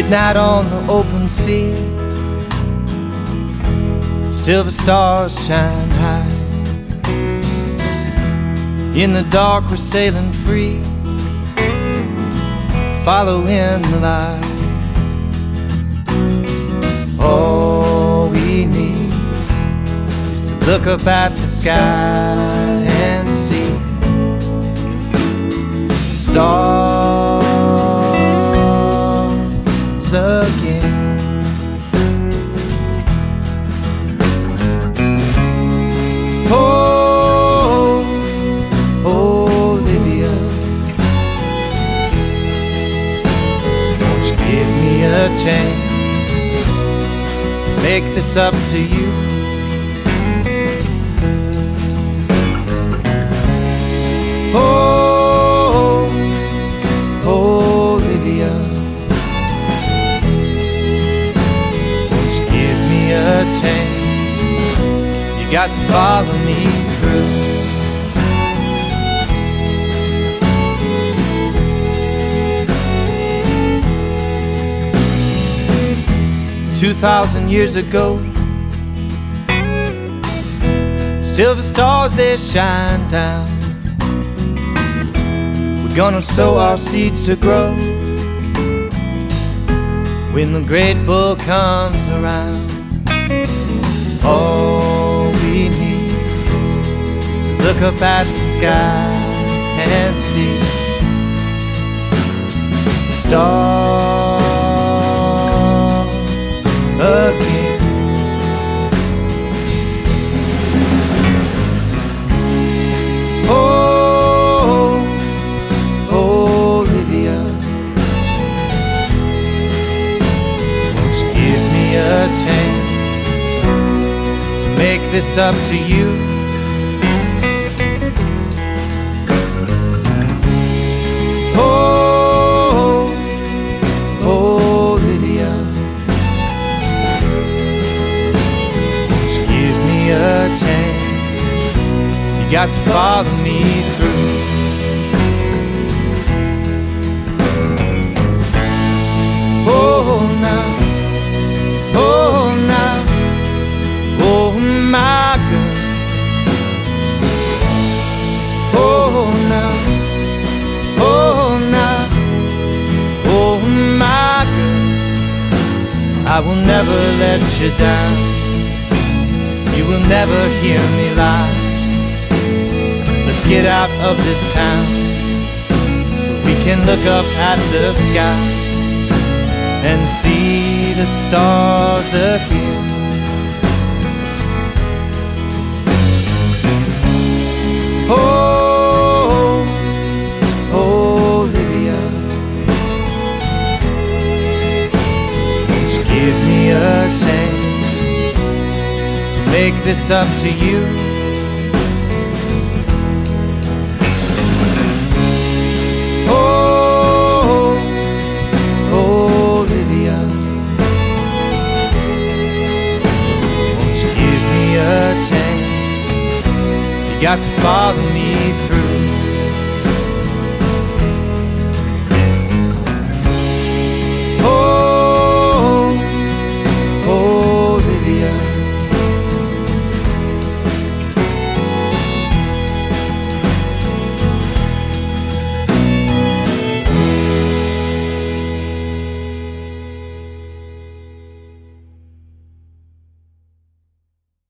midnight on the open sea, silver stars shine high. In the dark we're sailing free, following the light. All we need is to look up at the sky and see stars again. Oh, Olivia, won't you give me a chance to make this up to you? Oh, Olivia, won't you give me a chance? You got to follow me through. 2,000 years ago, silver stars they shine down. We're gonna sow our seeds to grow when the great bull comes around. All we need is to look up at the sky and see stars again. Oh, Olivia, won't you give me a chance to make this up to you? Oh, Olivia, won't you give me a chance? You got to follow me through. Oh, now, oh, now, oh, my girl. Oh, now, oh, now, oh, my girl. I will never let you down. You will never hear me lie. Let's get out of this town. We can look up at the sky and see the stars again. Oh, Olivia, won't you give me a chance to make this up to you? Oh, Olivia, won't you give me a chance? You got to follow me